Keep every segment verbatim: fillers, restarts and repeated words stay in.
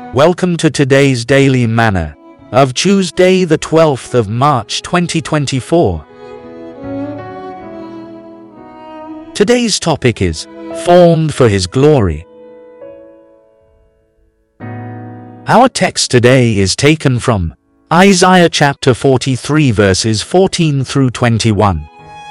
Welcome to today's Daily Manna of Tuesday the twelfth of March twenty twenty-four. Today's topic is Formed for His Glory. Our text today is taken from Isaiah chapter forty-three verses fourteen through twenty-one.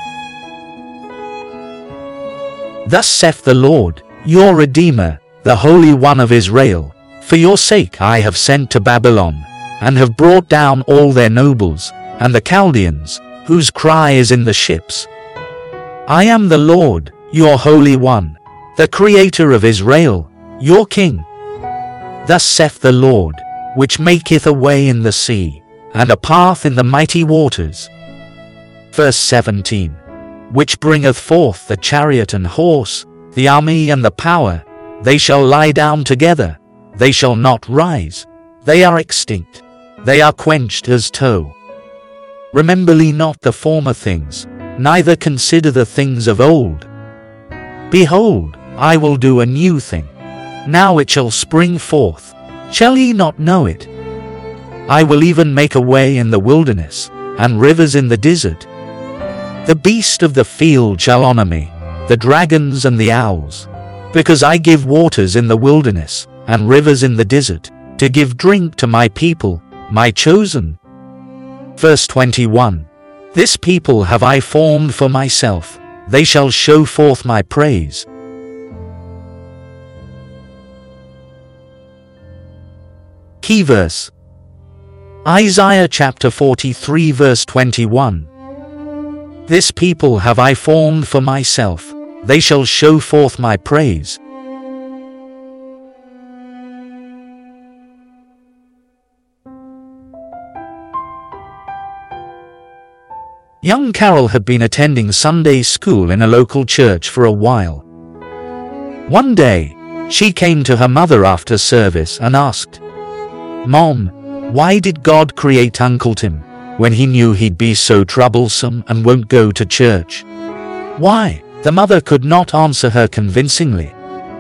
Thus saith the Lord, your Redeemer, the Holy One of Israel, for your sake I have sent to Babylon, and have brought down all their nobles, and the Chaldeans, whose cry is in the ships. I am the Lord, your Holy One, the Creator of Israel, your King. Thus saith the Lord, which maketh a way in the sea, and a path in the mighty waters. Verse seventeen. Which bringeth forth the chariot and horse, the army and the power. They shall lie down together, they shall not rise. They are extinct, they are quenched as tow. Remember ye not the former things, neither consider the things of old. Behold, I will do a new thing. Now it shall spring forth. Shall ye not know it? I will even make a way in the wilderness, and rivers in the desert. The beast of the field shall honor me, the dragons and the owls, because I give waters in the wilderness, and rivers in the desert, to give drink to my people, my chosen. Verse twenty-one. This people have I formed for myself, they shall show forth my praise. Key verse. Isaiah chapter forty-three verse twenty-one. This people have I formed for myself, they shall show forth my praise. Young Carol had been attending Sunday school in a local church for a while. One day, she came to her mother after service and asked, "Mom, why did God create Uncle Tim when he knew he'd be so troublesome and won't go to church?" Why? The mother could not answer her convincingly.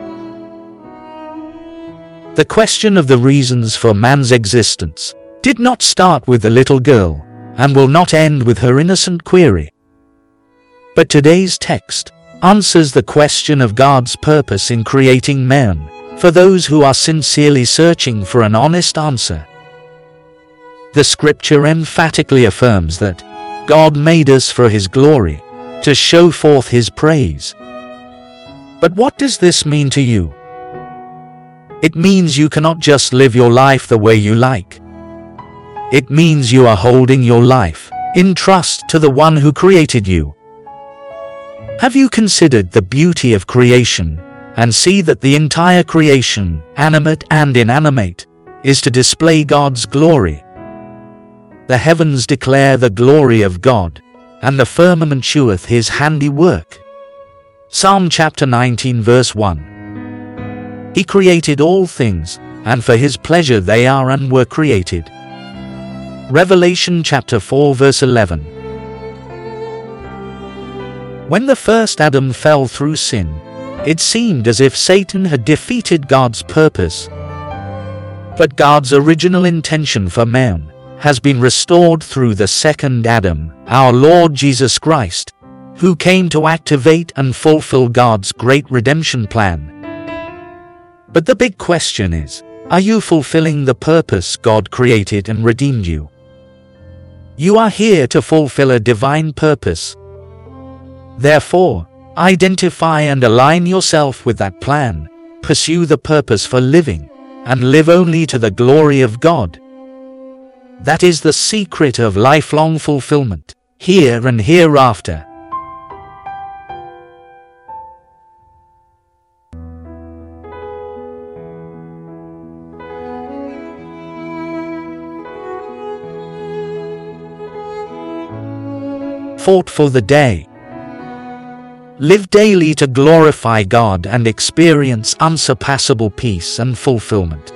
The question of the reasons for man's existence did not start with the little girl, and will not end with her innocent query. But today's text answers the question of God's purpose in creating man, for those who are sincerely searching for an honest answer. The scripture emphatically affirms that God made us for His glory, to show forth His praise. But what does this mean to you? It means you cannot just live your life the way you like. It means you are holding your life in trust to the one who created you. Have you considered the beauty of creation and see that the entire creation, animate and inanimate, is to display God's glory? The heavens declare the glory of God, and the firmament sheweth His handiwork. Psalm chapter nineteen verse one. He created all things, and for His pleasure they are and were created. Revelation chapter four verse eleven. When the first Adam fell through sin, it seemed as if Satan had defeated God's purpose. But God's original intention for man has been restored through the second Adam, our Lord Jesus Christ, who came to activate and fulfill God's great redemption plan. But the big question is, are you fulfilling the purpose God created and redeemed you? You are here to fulfill a divine purpose. Therefore, identify and align yourself with that plan, pursue the purpose for living, and live only to the glory of God. That is the secret of lifelong fulfillment, here and hereafter. Thought for the day. Live daily to glorify God and experience unsurpassable peace and fulfillment.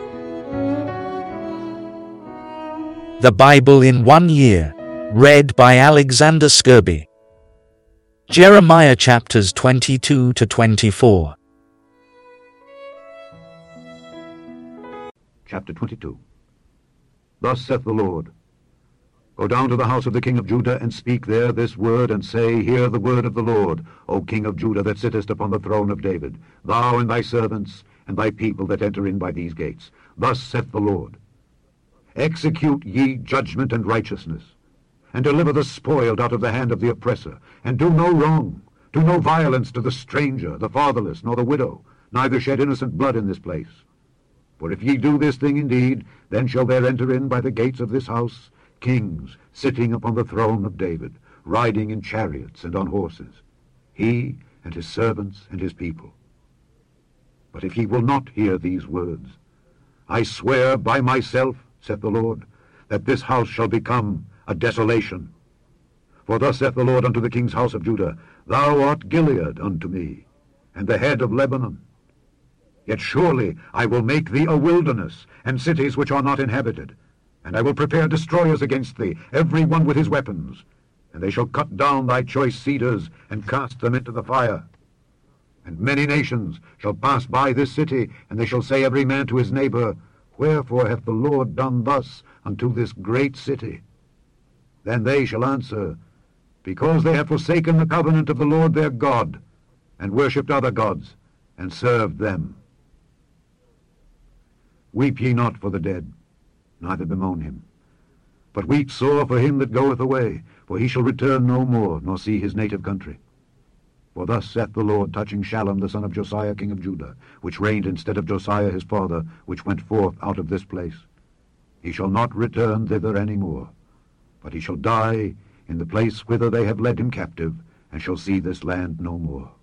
The Bible in one year, read by Alexander Skirby. Jeremiah chapters twenty-two to twenty-four. Chapter twenty-two. Thus saith the Lord, Go down to the house of the king of Judah, and speak there this word, and say, Hear the word of the Lord, O king of Judah, that sittest upon the throne of David, thou and thy servants, and thy people that enter in by these gates. Thus saith the Lord, Execute ye judgment and righteousness, and deliver the spoiled out of the hand of the oppressor, and do no wrong, do no violence to the stranger, the fatherless, nor the widow, neither shed innocent blood in this place. For if ye do this thing indeed, then shall there enter in by the gates of this house kings sitting upon the throne of David, riding in chariots and on horses, he and his servants and his people. But if ye will not hear these words, I swear by myself, saith the Lord, that this house shall become a desolation. For thus saith the Lord unto the king's house of Judah, Thou art Gilead unto me, and the head of Lebanon. Yet surely I will make thee a wilderness, and cities which are not inhabited. And I will prepare destroyers against thee, every one with his weapons. And they shall cut down thy choice cedars, and cast them into the fire. And many nations shall pass by this city, and they shall say every man to his neighbor, Wherefore hath the Lord done thus unto this great city? Then they shall answer, Because they have forsaken the covenant of the Lord their God, and worshipped other gods, and served them. Weep ye not for the dead, neither bemoan him. But weep sore for him that goeth away, for he shall return no more, nor see his native country. For thus saith the Lord touching Shallum the son of Josiah king of Judah, which reigned instead of Josiah his father, which went forth out of this place. He shall not return thither any more, but he shall die in the place whither they have led him captive, and shall see this land no more.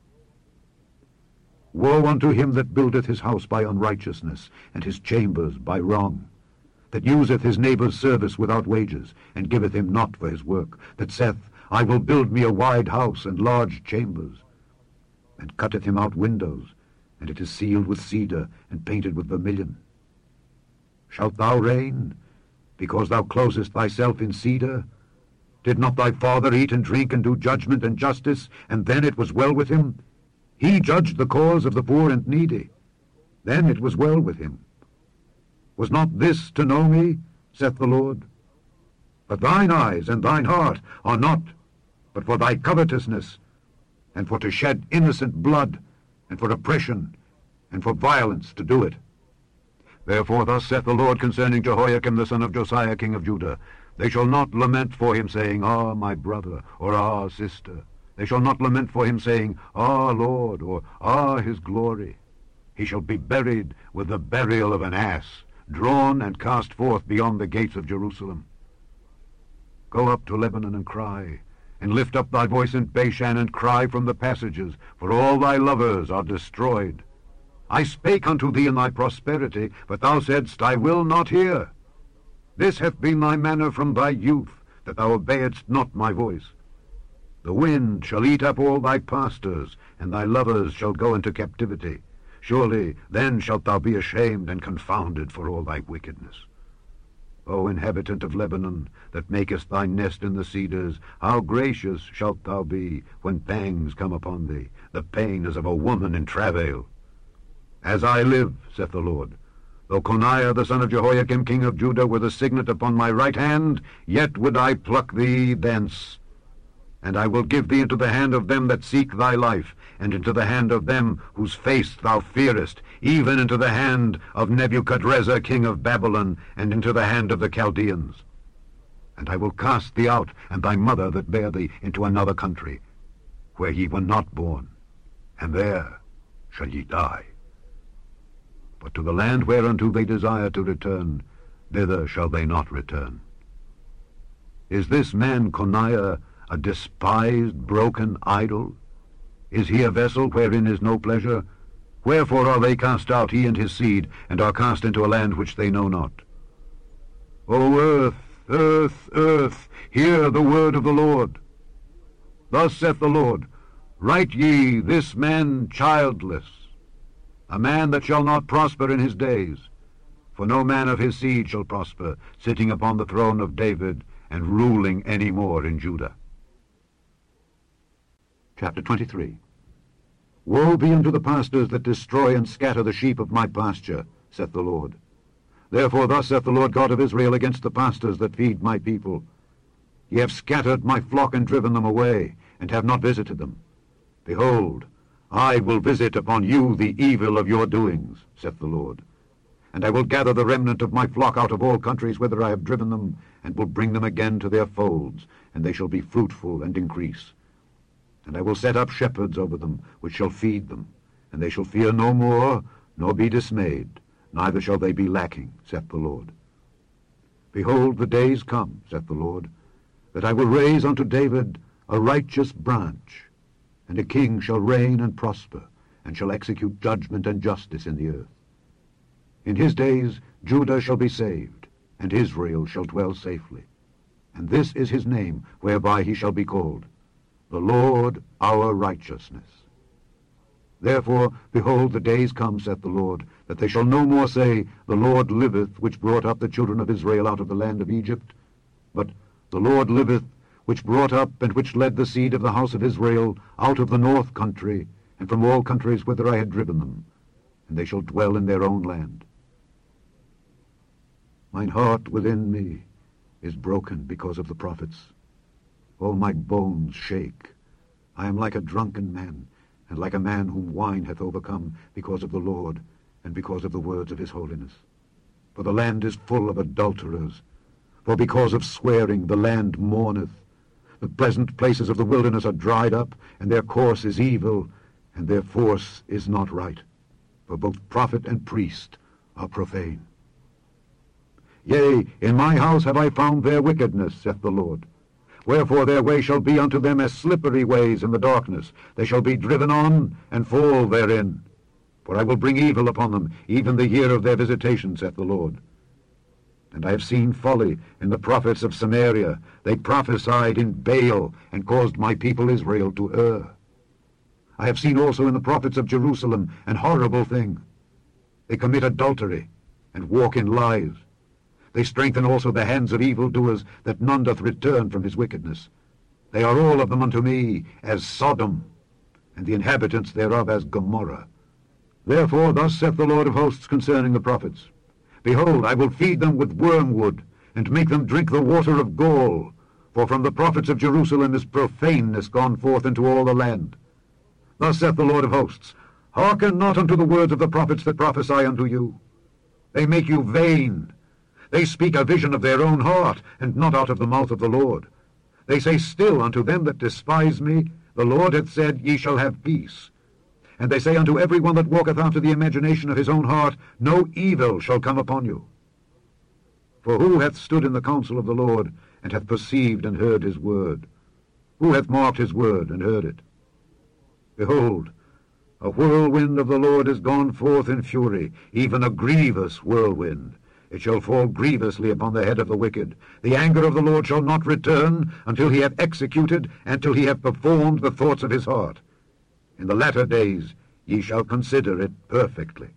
Woe unto him that buildeth his house by unrighteousness, and his chambers by wrong, that useth his neighbour's service without wages, and giveth him not for his work, that saith, I will build me a wide house and large chambers, and cutteth him out windows, and it is sealed with cedar, and painted with vermilion. Shalt thou reign, because thou closest thyself in cedar? Did not thy father eat and drink and do judgment and justice, and then it was well with him? He judged the cause of the poor and needy. Then it was well with him. Was not this to know me, saith the Lord? But thine eyes and thine heart are not, but for thy covetousness, and for to shed innocent blood, and for oppression, and for violence to do it. Therefore thus saith the Lord concerning Jehoiakim the son of Josiah king of Judah, They shall not lament for him, saying, Ah, my brother, or Ah, sister. They shall not lament for him, saying, Ah, Lord, or Ah, his glory. He shall be buried with the burial of an ass, drawn and cast forth beyond the gates of Jerusalem. Go up to Lebanon and cry, and lift up thy voice in Bashan and cry from the passages, for all thy lovers are destroyed. I spake unto thee in thy prosperity, but thou saidst, I will not hear. This hath been thy manner from thy youth, that thou obeyedst not my voice. The wind shall eat up all thy pastors, and thy lovers shall go into captivity. Surely then shalt thou be ashamed and confounded for all thy wickedness. O inhabitant of Lebanon, that makest thy nest in the cedars, how gracious shalt thou be when pangs come upon thee, the pain as of a woman in travail. As I live, saith the Lord, though Coniah the son of Jehoiakim king of Judah were the signet upon my right hand, yet would I pluck thee thence. And I will give thee into the hand of them that seek thy life, and into the hand of them whose face thou fearest, even into the hand of Nebuchadrezzar king of Babylon, and into the hand of the Chaldeans. And I will cast thee out, and thy mother that bare thee, into another country, where ye were not born, and there shall ye die. But to the land whereunto they desire to return, thither shall they not return. Is this man Coniah a despised, broken idol? Is he a vessel wherein is no pleasure? Wherefore are they cast out, he and his seed, and are cast into a land which they know not? O earth, earth, earth, hear the word of the Lord. Thus saith the Lord, Write ye this man childless, a man that shall not prosper in his days. For no man of his seed shall prosper, sitting upon the throne of David, and ruling any more in Judah. Chapter twenty-three. Woe be unto the pastors that destroy and scatter the sheep of my pasture, saith the Lord. Therefore thus saith the Lord God of Israel against the pastors that feed my people. Ye have scattered my flock and driven them away, and have not visited them. Behold, I will visit upon you the evil of your doings, saith the Lord. And I will gather the remnant of my flock out of all countries whither I have driven them, and will bring them again to their folds, and they shall be fruitful and increase. And I will set up shepherds over them, which shall feed them, and they shall fear no more, nor be dismayed, neither shall they be lacking, saith the Lord. Behold, the days come, saith the Lord, that I will raise unto David a righteous branch, and a king shall reign and prosper, and shall execute judgment and justice in the earth. In his days Judah shall be saved, and Israel shall dwell safely. And this is his name, whereby he shall be called, the Lord our righteousness. Therefore, behold, the days come, saith the Lord, that they shall no more say, The Lord liveth, which brought up the children of Israel out of the land of Egypt, but the Lord liveth, which brought up and which led the seed of the house of Israel out of the north country, and from all countries whither I had driven them, and they shall dwell in their own land. Mine heart within me is broken because of the prophets. All my bones shake. I am like a drunken man, and like a man whom wine hath overcome, because of the Lord, and because of the words of his holiness. For the land is full of adulterers. For because of swearing the land mourneth. The pleasant places of the wilderness are dried up, and their course is evil, and their force is not right. For both prophet and priest are profane. Yea, in my house have I found their wickedness, saith the Lord. Wherefore their way shall be unto them as slippery ways in the darkness. They shall be driven on, and fall therein. For I will bring evil upon them, even the year of their visitation, saith the Lord. And I have seen folly in the prophets of Samaria. They prophesied in Baal, and caused my people Israel to err. I have seen also in the prophets of Jerusalem an horrible thing. They commit adultery, and walk in lies. They strengthen also the hands of evildoers, that none doth return from his wickedness. They are all of them unto me as Sodom, and the inhabitants thereof as Gomorrah. Therefore thus saith the Lord of hosts concerning the prophets, Behold, I will feed them with wormwood, and make them drink the water of gall. For from the prophets of Jerusalem is profaneness gone forth into all the land. Thus saith the Lord of hosts, Hearken not unto the words of the prophets that prophesy unto you. They make you vain. They speak a vision of their own heart, and not out of the mouth of the Lord. They say still unto them that despise me, The Lord hath said, Ye shall have peace. And they say unto every one that walketh after the imagination of his own heart, No evil shall come upon you. For who hath stood in the counsel of the Lord, and hath perceived and heard his word? Who hath marked his word, and heard it? Behold, a whirlwind of the Lord is gone forth in fury, even a grievous whirlwind. It shall fall grievously upon the head of the wicked. The anger of the Lord shall not return, until he have executed, and till he have performed the thoughts of his heart. In the latter days ye shall consider it perfectly.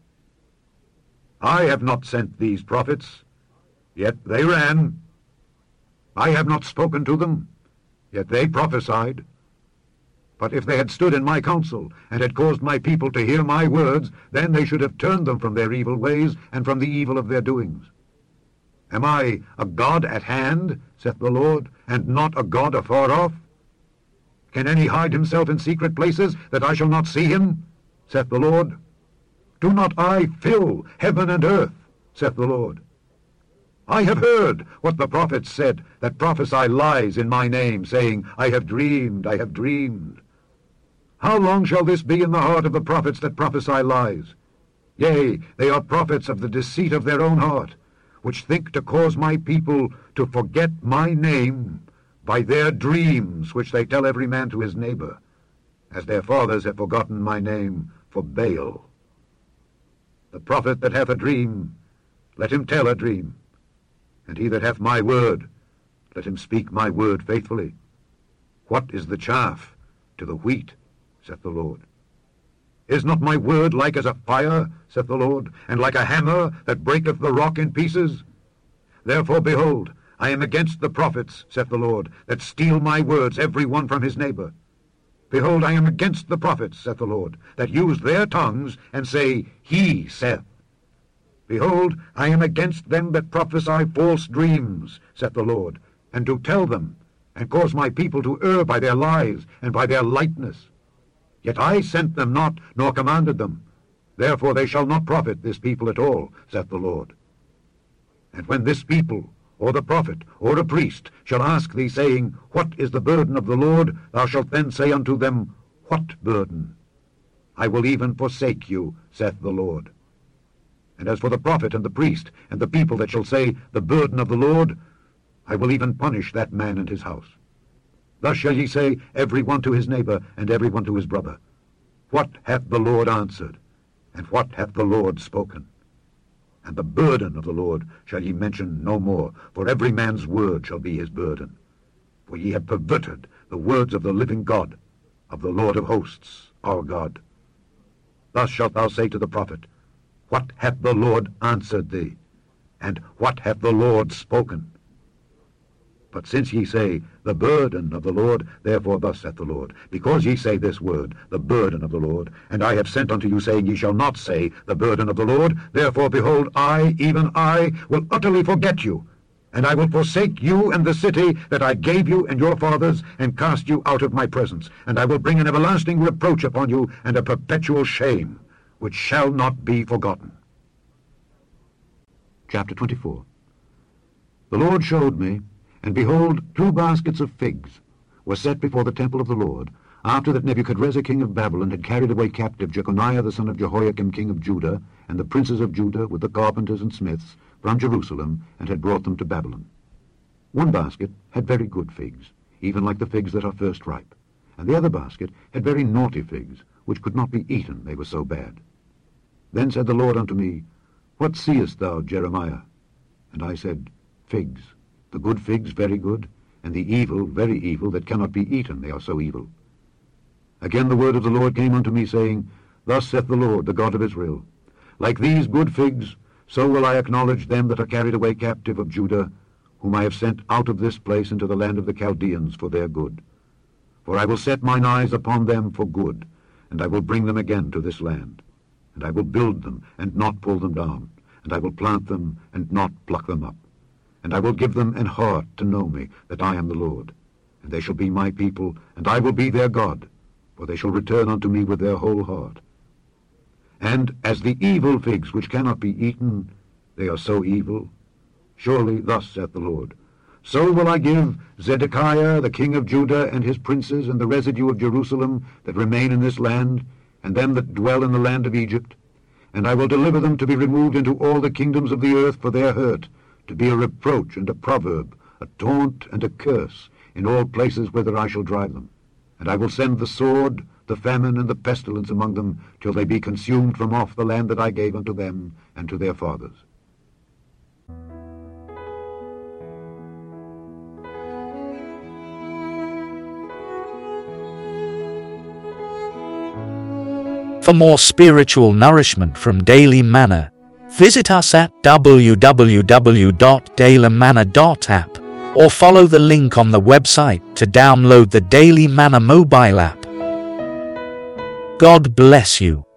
I have not sent these prophets, yet they ran. I have not spoken to them, yet they prophesied. But if they had stood in my counsel, and had caused my people to hear my words, then they should have turned them from their evil ways, and from the evil of their doings. Am I a God at hand, saith the Lord, and not a God afar off? Can any hide himself in secret places, that I shall not see him, saith the Lord? Do not I fill heaven and earth, saith the Lord? I have heard what the prophets said, that prophesy lies in my name, saying, I have dreamed, I have dreamed. How long shall this be in the heart of the prophets that prophesy lies? Yea, they are prophets of the deceit of their own heart, which think to cause my people to forget my name by their dreams, which they tell every man to his neighbor, as their fathers have forgotten my name for Baal. The prophet that hath a dream, let him tell a dream, and he that hath my word, let him speak my word faithfully. What is the chaff to the wheat, saith the Lord? Is not my word like as a fire, saith the Lord, and like a hammer that breaketh the rock in pieces? Therefore, behold, I am against the prophets, saith the Lord, that steal my words, every one from his neighbor. Behold, I am against the prophets, saith the Lord, that use their tongues, and say, He saith. Behold, I am against them that prophesy false dreams, saith the Lord, and do tell them, and cause my people to err by their lies and by their lightness. Yet I sent them not, nor commanded them. Therefore they shall not profit this people at all, saith the Lord. And when this people, or the prophet, or a priest, shall ask thee, saying, What is the burden of the Lord? Thou shalt then say unto them, What burden? I will even forsake you, saith the Lord. And as for the prophet and the priest, and the people that shall say, The burden of the Lord, I will even punish that man and his house. Thus shall ye say, every one to his neighbor, and every one to his brother, What hath the Lord answered? And what hath the Lord spoken? And the burden of the Lord shall ye mention no more, for every man's word shall be his burden. For ye have perverted the words of the living God, of the Lord of hosts, our God. Thus shalt thou say to the prophet, What hath the Lord answered thee? And what hath the Lord spoken? But since ye say, The burden of the Lord, therefore thus saith the Lord, because ye say this word, the burden of the Lord, and I have sent unto you, saying, Ye shall not say, the burden of the Lord, therefore, behold, I, even I, will utterly forget you, and I will forsake you and the city that I gave you and your fathers, and cast you out of my presence, and I will bring an everlasting reproach upon you, and a perpetual shame, which shall not be forgotten. Chapter twenty-four. The Lord showed me, and behold, two baskets of figs were set before the temple of the Lord, after that Nebuchadrezzar king of Babylon had carried away captive Jeconiah the son of Jehoiakim king of Judah, and the princes of Judah with the carpenters and smiths from Jerusalem, and had brought them to Babylon. One basket had very good figs, even like the figs that are first ripe, and the other basket had very naughty figs, which could not be eaten, they were so bad. Then said the Lord unto me, What seest thou, Jeremiah? And I said, Figs. The good figs very good, and the evil very evil, that cannot be eaten, they are so evil. Again the word of the Lord came unto me, saying, Thus saith the Lord, the God of Israel, Like these good figs, so will I acknowledge them that are carried away captive of Judah, whom I have sent out of this place into the land of the Chaldeans for their good. For I will set mine eyes upon them for good, and I will bring them again to this land. And I will build them, and not pull them down, and I will plant them, and not pluck them up. And I will give them an heart to know me, that I am the Lord. And they shall be my people, and I will be their God, for they shall return unto me with their whole heart. And as the evil figs which cannot be eaten, they are so evil. Surely thus saith the Lord, So will I give Zedekiah the king of Judah, and his princes, and the residue of Jerusalem that remain in this land, and them that dwell in the land of Egypt, and I will deliver them to be removed into all the kingdoms of the earth for their hurt, to be a reproach and a proverb, a taunt and a curse, in all places whither I shall drive them. And I will send the sword, the famine, and the pestilence among them, till they be consumed from off the land that I gave unto them and to their fathers. For more spiritual nourishment from Daily Manna, visit us at w w w dot daily manna dot app or follow the link on the website to download the Daily Manna mobile app. God bless you.